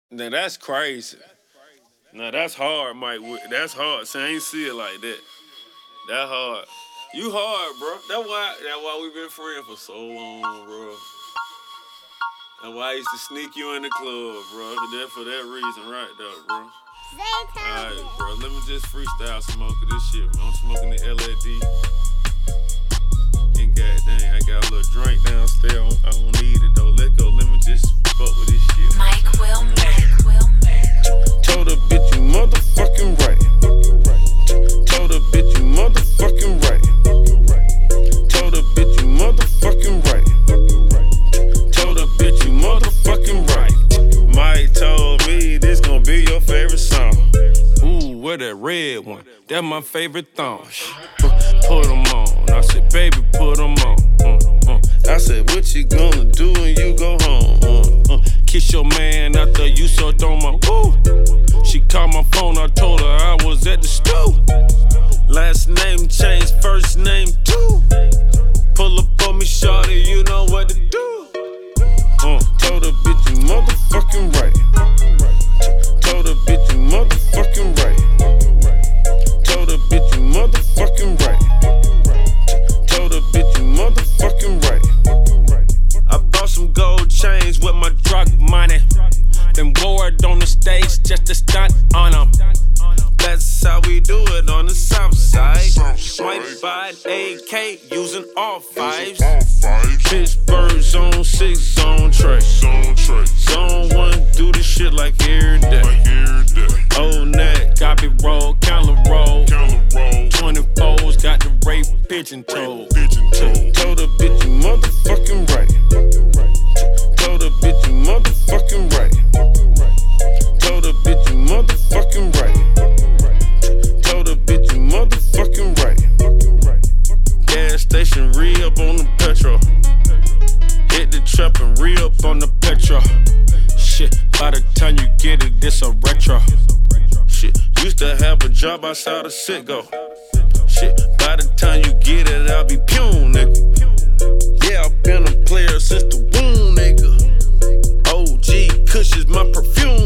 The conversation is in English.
Now that's crazy. Now that's hard, Mike. That's hard. See, I ain't see it like that. That hard. You hard, bro. That's why we been friends for so long, bro. That's why I used to sneak you in the club, bro. For that reason, right there, bro. Alright, bro. Let me just freestyle some more of this shit. I'm smoking the LAD. And goddamn, I got a little drink downstairs. I don't need it though. Let go. Let me just fuck with this shit. Mike will make. Told a bitch you motherfucking right. Told a bitch you motherfucking right. Told a bitch you motherfucking right. Told a bitch you motherfucking right. Mike told me this gon' be your favorite song. Ooh, where that red one? That my favorite thong. Put them on. I said, baby, put them on. I said, what you gonna do when you go home? Kiss your man after you so doma. Ooh. She called my phone, I told her I was at the stool. Last name changed, first name too. Pull up on me, shawty, you know what to do. Told her bitch you motherfucking right. Told her bitch you motherfucking right. Told her bitch you motherfucking right. Told her bitch you motherfucking right. I bought some gold chains with my drug money. Then wore it on the stage just to stunt on them. That's how we do it on the south side. Swipe by AK using all fives. Pittsburgh zone 6 zone Trey. Zone 1 do this shit like every day. Old neck, copy roll, counter roll. 24s got the rape pigeon toe. Told a bitch you motherfucking right. Told a bitch you motherfucking right. Told a bitch you motherfucking right. Told a bitch you motherfucking right. Gas station re-up on the petrol. Hit the trap and re-up on the petrol. Shit, by the time you get it, this a retro. Shit, used to have a job outside of Citgo. Shit, by the time you get it, I'll be pune, nigga. Yeah, I've been a player since the womb, nigga. OG Kush is my perfume,